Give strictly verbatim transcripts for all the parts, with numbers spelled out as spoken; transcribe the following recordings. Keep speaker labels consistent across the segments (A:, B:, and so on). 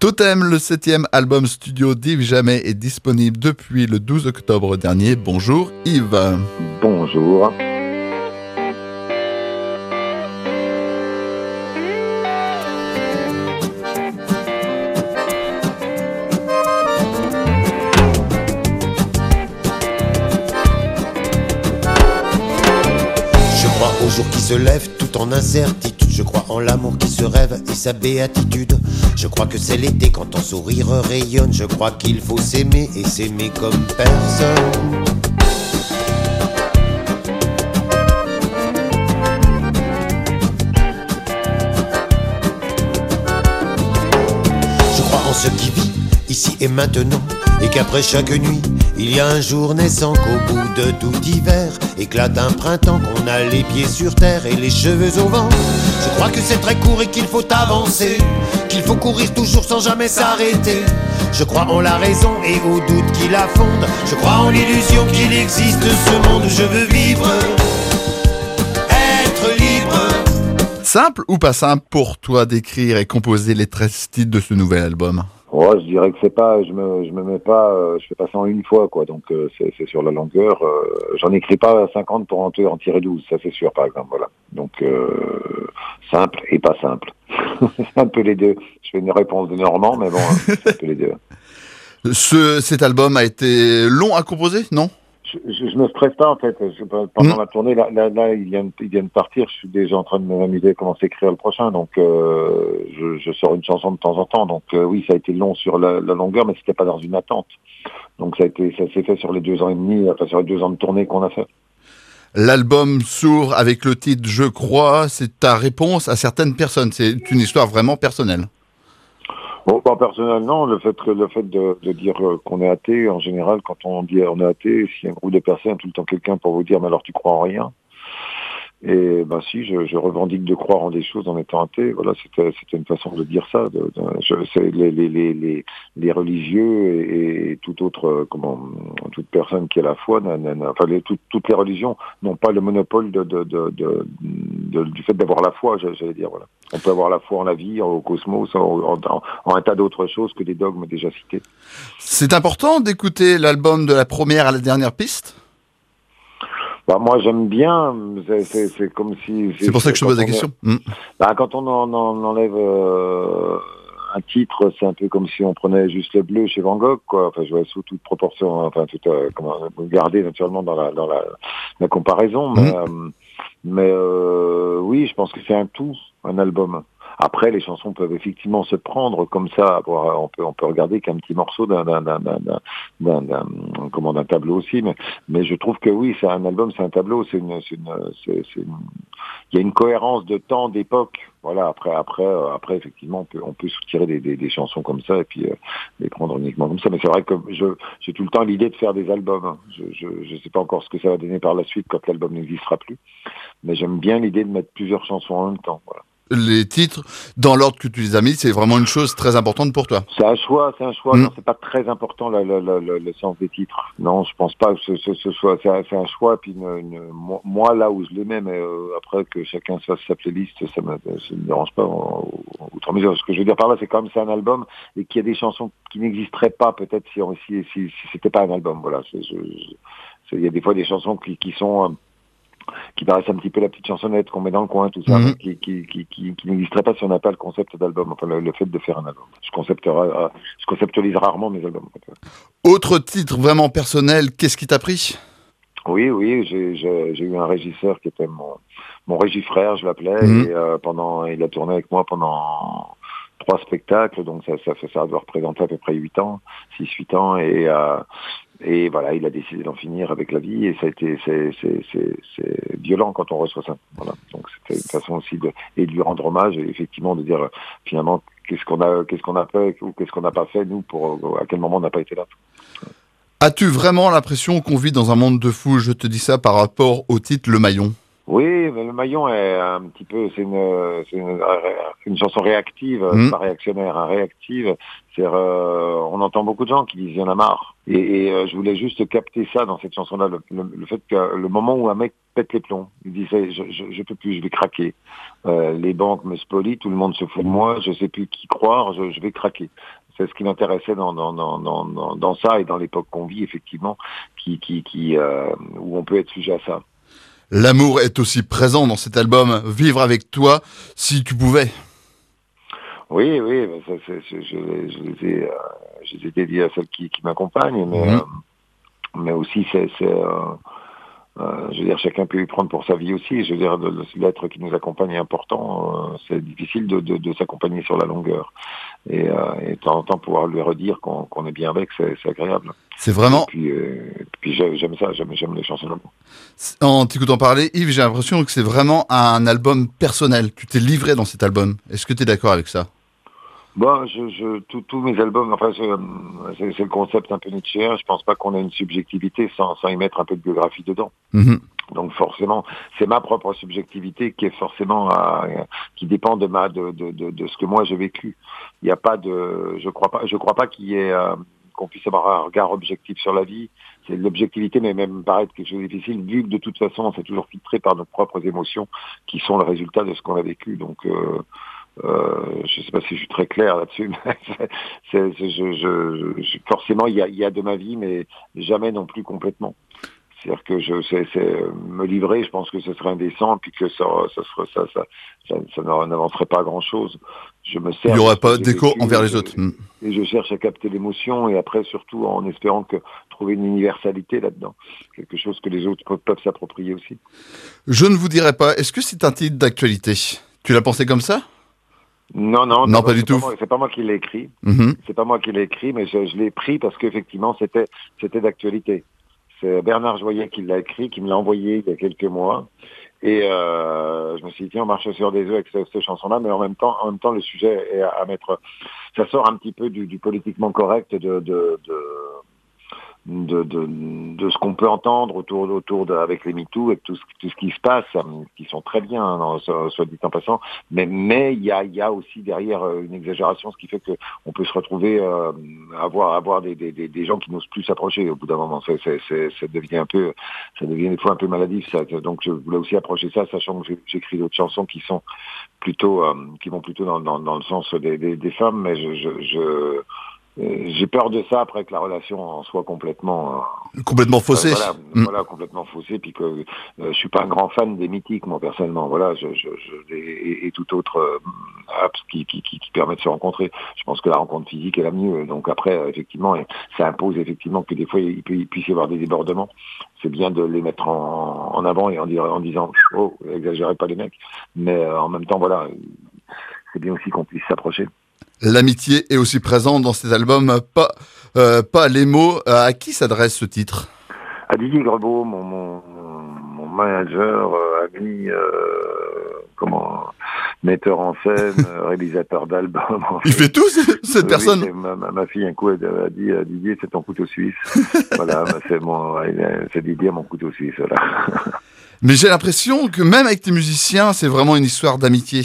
A: Totem, le septième album studio d'Yves Jamais, est disponible depuis le douze octobre dernier. Bonjour Yves.
B: Bonjour.
C: Je crois au jour qui se lève tout en incertitude. Je crois en l'amour qui se rêve et sa béatitude. Je crois que c'est l'été quand ton sourire rayonne. Je crois qu'il faut s'aimer et s'aimer comme personne. Je crois en ce qui vit ici et maintenant, et qu'après chaque nuit il y a un jour naissant, qu'au bout de tout hiver éclate un printemps, qu'on a les pieds sur terre et les cheveux au vent. Je crois que c'est très court et qu'il faut avancer, qu'il faut courir toujours sans jamais s'arrêter. Je crois en la raison et au doute qui la fonde. Je crois en l'illusion qu'il existe ce monde. Je veux vivre, être libre.
A: Simple ou pas simple pour toi d'écrire et composer les treize titres de ce nouvel album?
B: Ouais, je dirais que c'est pas, je me, je me mets pas, euh, je fais pas ça en une fois, quoi. Donc euh, c'est, c'est sur la longueur. Euh, j'en écris pas cinquante pour en, en tirer douze, ça c'est sûr, par exemple. Voilà. Donc euh, simple et pas simple. C'est un peu les deux. Je fais une réponse de Normand, mais bon, c'est un peu les deux.
A: Ce, cet album a été long à composer, non?
B: Je, je, je me stresse pas en fait. Je, pendant mmh. la tournée, là, là, là, il vient, il vient de partir. Je suis déjà en train de m'amuser à commencer à écrire le prochain. Donc, euh, je, je sors une chanson de temps en temps. Donc, euh, oui, ça a été long sur la, la longueur, mais c'était pas dans une attente. Donc, ça a été, ça s'est fait sur les deux ans et demi, enfin sur les deux ans de tournée qu'on a fait.
A: L'album s'ouvre avec le titre Je crois. C'est ta réponse à certaines personnes. C'est une histoire vraiment personnelle.
B: Bon, pas personnellement, le fait que le fait de, de dire qu'on est athée, en général, quand on dit on est athée, s'il y a un groupe de personnes, tout le temps quelqu'un pour vous dire mais alors tu crois en rien. Et ben si, je, je revendique de croire en des choses en étant athée. Voilà, c'était c'était une façon de dire ça. De, de, je, c'est les, les les les les religieux et, et toute autre comment toute personne qui a la foi, n'a, n'a, enfin les, tout, toutes les religions n'ont pas le monopole de de de, de, de du fait d'avoir la foi. J'allais dire voilà. On peut avoir la foi en la vie, au cosmos, en, en, en un tas d'autres choses que des dogmes déjà cités.
A: C'est important d'écouter l'album de la première à la dernière piste?
B: Bah moi j'aime bien, c'est, c'est, c'est comme si...
A: C'est, c'est pour ça que je te pose la question.
B: Est, mmh. bah, quand on en, en enlève euh, un titre, c'est un peu comme si on prenait juste le bleu chez Van Gogh, quoi. Enfin, je vois sous toute proportion, enfin, tout, euh, comment, garder naturellement dans la, dans la, la comparaison, mais, mmh. euh, mais euh, oui, je pense que c'est un tout, un album. Après, les chansons peuvent effectivement se prendre comme ça. On peut, on peut regarder qu'un petit morceau d'un, d'un, d'un, d'un, d'un, d'un, comment, d'un tableau aussi. Mais, mais je trouve que oui, c'est un album, c'est un tableau. C'est une, c'est une, c'est, c'est une... Il y a une cohérence de temps, d'époque. Voilà. Après, après, après, effectivement, on peut, on peut soutirer des, des, des chansons comme ça et puis euh, les prendre uniquement comme ça. Mais c'est vrai que je, j'ai tout le temps l'idée de faire des albums. Je, je, je sais pas encore ce que ça va donner par la suite quand l'album n'existera plus. Mais j'aime bien l'idée de mettre plusieurs chansons en même temps. Voilà.
A: Les titres, dans l'ordre que tu les as mis, c'est vraiment une chose très importante pour toi.
B: C'est un choix, c'est un choix. Mmh. Non, c'est pas très important le, le, le, le sens des titres. Non, je pense pas que ce, ce, ce soit. C'est un, c'est un choix. Puis une, une, moi, là où je les mets, mais euh, après que chacun fasse sa playlist, ça me, ça me dérange pas outre mesure. Ce que je veux dire par là, c'est quand même c'est un album et qu'il y a des chansons qui n'existeraient pas peut-être si si si, si c'était pas un album. Voilà. C'est, je, je, il y a des fois des chansons qui, qui sont euh, qui paraissent un petit peu la petite chansonnette qu'on met dans le coin, tout ça, mmh. qui, qui, qui, qui, qui n'existerait pas si on n'a pas le concept d'album, enfin le, le fait de faire un album. Je, je conceptualise rarement mes albums.
A: Autre titre vraiment personnel, qu'est-ce qui t'a pris?
B: Oui, oui, j'ai, j'ai, j'ai eu un régisseur qui était mon, mon régifrère, je l'appelais, mmh. et euh, pendant, il a tourné avec moi pendant trois spectacles, donc ça, ça fait ça doit représenter à peu près huit ans, six huit ans, et euh, et voilà, il a décidé d'en finir avec la vie, et ça a été c'est c'est c'est, c'est violent quand on reçoit ça. Voilà, donc c'était une façon aussi de et de lui rendre hommage et effectivement de dire finalement qu'est-ce qu'on a qu'est-ce qu'on a fait ou qu'est-ce qu'on n'a pas fait nous pour à quel moment on n'a pas été là.
A: As-tu vraiment l'impression qu'on vit dans un monde de fous? Je te dis ça par rapport au titre Le Maillon.
B: Oui, mais le Maillon est un petit peu, c'est une, c'est une, une chanson réactive,
A: Mmh.
B: pas réactionnaire, hein, réactive. C'est, euh, on entend beaucoup de gens qui disent il y en a marre. Et, et euh, je voulais juste capter ça dans cette chanson-là, le, le, le fait que le moment où un mec pète les plombs, il disait je, je, je peux plus, je vais craquer. Euh, les banques me spolient, tout le monde se fout de moi, je sais plus qui croire, je, je vais craquer. C'est ce qui m'intéressait dans, dans, dans, dans, dans ça et dans l'époque qu'on vit effectivement, qui, qui, qui, euh, où on peut être sujet à ça.
A: L'amour est aussi présent dans cet album. Vivre avec toi, si tu pouvais.
B: Oui, oui, ça, c'est, je, je, je les ai, euh, je les ai dédiés à celles qui, qui m'accompagnent, mais,
A: Mmh.
B: euh, mais aussi c'est, c'est euh, euh, je veux dire, chacun peut y prendre pour sa vie aussi. Je veux dire, de, l'être qui nous accompagne est important. Euh, c'est difficile de, de, de s'accompagner sur la longueur, et, euh, et de temps en temps pouvoir lui redire qu'on, qu'on est bien avec, c'est, c'est agréable.
A: C'est vraiment...
B: Et puis, euh, puis j'aime, j'aime ça, j'aime, j'aime les chansons d'amour.
A: En t'écoutant parler, Yves, j'ai l'impression que c'est vraiment un album personnel. Tu t'es livré dans cet album. Est-ce que tu es d'accord avec ça?
B: Bon, je, je, tous mes albums, enfin, je, c'est, c'est le concept un peu nietzschéen. Je pense pas qu'on ait une subjectivité sans, sans y mettre un peu de biographie dedans.
A: Mmh.
B: Donc forcément, c'est ma propre subjectivité qui est forcément à, qui dépend de ma de, de, de, de ce que moi j'ai vécu. Il n'y a pas de, je crois pas, je crois pas qu'il y ait euh, qu'on puisse avoir un regard objectif sur la vie. C'est l'objectivité, mais même paraître quelque chose de difficile, vu que de toute façon, c'est toujours filtré par nos propres émotions, qui sont le résultat de ce qu'on a vécu. Donc euh, Euh, je ne sais pas si je suis très clair là-dessus, mais c'est, c'est, c'est, je, je, je, forcément il y a, il y a de ma vie, mais jamais non plus complètement. C'est-à-dire que je, c'est, c'est me livrer, je pense que ce serait indécent, puis que ça, ça, serait, ça, ça, ça, ça n'avancerait pas grand-chose. Je me sers.
A: Il n'y aurait pas d'écho
B: vécu,
A: envers les
B: je,
A: autres. Mmh.
B: Et je cherche à capter l'émotion, et après surtout en espérant que trouver une universalité là-dedans, quelque chose que les autres peuvent, peuvent s'approprier aussi.
A: Je ne vous dirai pas, est-ce que c'est un titre d'actualité? Tu l'as pensé comme ça?
B: Non, non,
A: Non,
B: non,
A: pas du
B: c'est
A: tout.
B: Pas moi, c'est pas moi qui l'ai écrit.
A: Mmh.
B: C'est pas moi qui l'ai écrit, mais je, je l'ai pris parce qu'effectivement, c'était, c'était d'actualité. C'est Bernard Joyet qui l'a écrit, qui me l'a envoyé il y a quelques mois. Et euh, je me suis dit, tiens, on marche sur des œufs avec cette, cette chanson-là, mais en même temps, en même temps, le sujet est à, à mettre. Ça sort un petit peu du, du politiquement correct de, de, de De, de, de ce qu'on peut entendre autour, autour de, avec les MeToo et tout ce, tout ce qui se passe, qui sont très bien, hein, soit, soit dit en passant, mais mais il y a, il y a aussi derrière une exagération, ce qui fait que on peut se retrouver euh, avoir avoir des, des, des gens qui n'osent plus s'approcher au bout d'un moment. C'est, c'est, c'est, ça devient un peu, ça devient des fois un peu maladif. Ça. Donc je voulais aussi approcher ça, sachant que j'écris d'autres chansons qui sont plutôt, euh, qui vont plutôt dans, dans, dans le sens des, des, des femmes, mais je, je, je Euh, j'ai peur de ça après que la relation en soit complètement euh,
A: complètement faussée.
B: Euh, voilà,
A: mmh.
B: voilà, complètement faussée, puis que euh, je suis pas un grand fan des mythiques, moi personnellement. Voilà, je, je, je et, et tout autre euh, apps qui, qui, qui, qui permet de se rencontrer. Je pense que la rencontre physique est la mieux. Donc après, euh, effectivement, ça impose effectivement que des fois il, peut, il puisse y avoir des débordements. C'est bien de les mettre en, en avant et en, en disant oh, exagérez pas les mecs, mais euh, en même temps, voilà, c'est bien aussi qu'on puisse s'approcher.
A: L'amitié est aussi présente dans cet album, pas, euh, pas les mots. À qui s'adresse ce titre?
B: À Didier Grebeau, mon, mon, mon manager, euh, ami, euh, comment, metteur en scène, réalisateur d'albums.
A: Il fait tout, cette
B: oui,
A: personne?
B: ma, ma, ma fille, un coup, elle a dit à Didier, c'est ton couteau suisse. Voilà, c'est, mon, c'est Didier, mon couteau suisse. Voilà.
A: Mais j'ai l'impression que même avec tes musiciens, c'est vraiment une histoire d'amitié.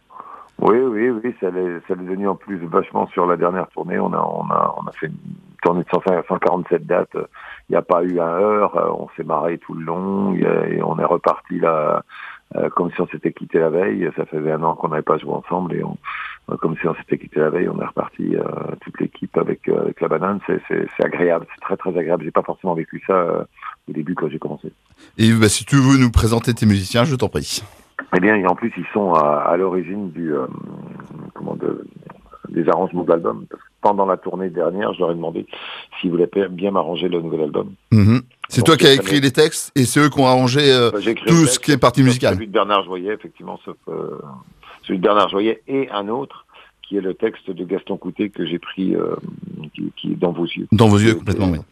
B: Oui, oui, oui, ça l'est, ça l'est devenu en plus vachement sur la dernière tournée. On a, on a, on a fait une tournée de cent quarante-sept dates. Il n'y a pas eu un heure. On s'est marré tout le long et on est reparti là, comme si on s'était quitté la veille. Ça faisait un an qu'on n'avait pas joué ensemble et on, comme si on s'était quitté la veille. On est reparti euh, toute l'équipe avec, euh, avec la banane. C'est, c'est, c'est agréable, c'est très très agréable. J'ai pas forcément vécu ça euh, au début quand j'ai commencé.
A: Et bah, si tu veux nous présenter tes musiciens, je t'en prie.
B: Eh bien, et en plus, ils sont à, à l'origine du euh, comment de, des arrangements de l'album. Parce que pendant la tournée dernière, je leur ai demandé s'ils voulaient bien m'arranger le nouvel album.
A: Mmh. C'est donc, toi qui as écrit
B: met...
A: les textes et c'est eux qui ont arrangé euh, bah, tout texte, ce qui est partie musicale.
B: Celui de Bernard Joyet, effectivement, sauf euh, celui de Bernard Joyet et un autre qui est le texte de Gaston Coutet que j'ai pris, euh, qui, qui est dans vos yeux.
A: Dans vos yeux, complètement, oui.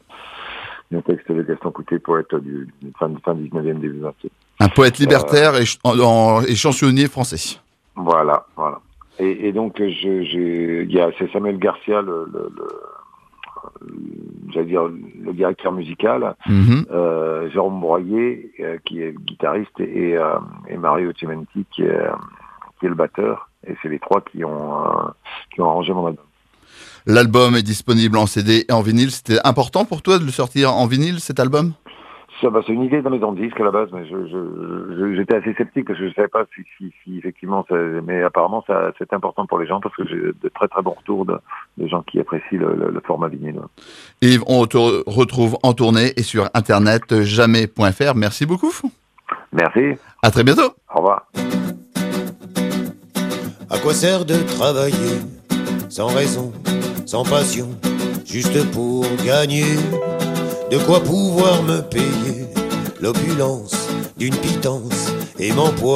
B: Le texte de Gaston Coutet, poète du fin, fin dix-neuvième, début vingtième.
A: Un poète libertaire euh, et, ch- en, et chansonnier français.
B: Voilà, voilà. Et, et donc, je, j'ai, il y a, c'est Samuel Garcia, le, le, le j'allais dire, le directeur musical,
A: Mm-hmm.
B: euh, Jérôme Broyer, euh, qui est guitariste, et, euh, et Mario Cementi, qui est, qui est le batteur. Et c'est les trois qui ont, euh, qui ont arrangé mon album.
A: L'album est disponible en C D et en vinyle. C'était important pour toi de le sortir en vinyle, cet album?
B: Ça, bah, c'est une idée de la maison de disques à la base, mais je, je, je- j'étais assez sceptique parce que je savais pas si, si, si effectivement, ça, mais apparemment, ça, c'est important pour les gens parce que j'ai de très très bons retours de, de gens qui apprécient le, le, le format vinyle.
A: Yves, on te retrouve en tournée et sur internet jamais point f r. Merci beaucoup.
B: Merci.
A: À très bientôt.
B: Au revoir.
C: À quoi sert de travailler sans raison, sans passion, juste pour gagner? De quoi pouvoir me payer l'opulence d'une pitance et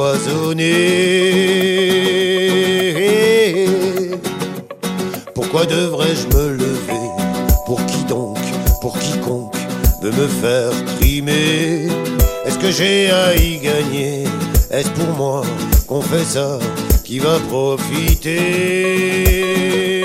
C: m'empoisonner? Pourquoi devrais-je me lever? Pour qui donc? Pour quiconque veut me faire trimer? Est-ce que j'ai à y gagner? Est-ce pour moi qu'on fait ça qui va profiter?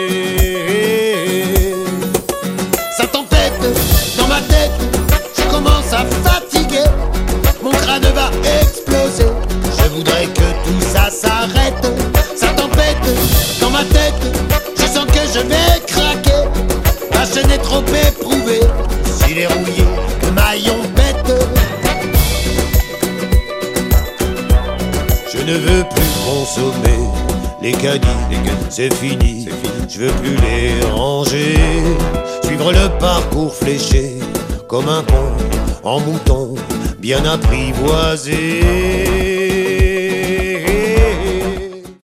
C: Ça t'entête dans ma tête, je commence à fatiguer, mon crâne va exploser, je voudrais que tout ça s'arrête. Ça tempête dans ma tête, je sens que je vais craquer, ma chaîne est trop éprouvée, s'il est rouillé, le maillon bête. Je ne veux plus consommer les caddies, c'est fini, je veux plus les ranger, suivre le parcours fléché comme un con en mouton bien apprivoisé.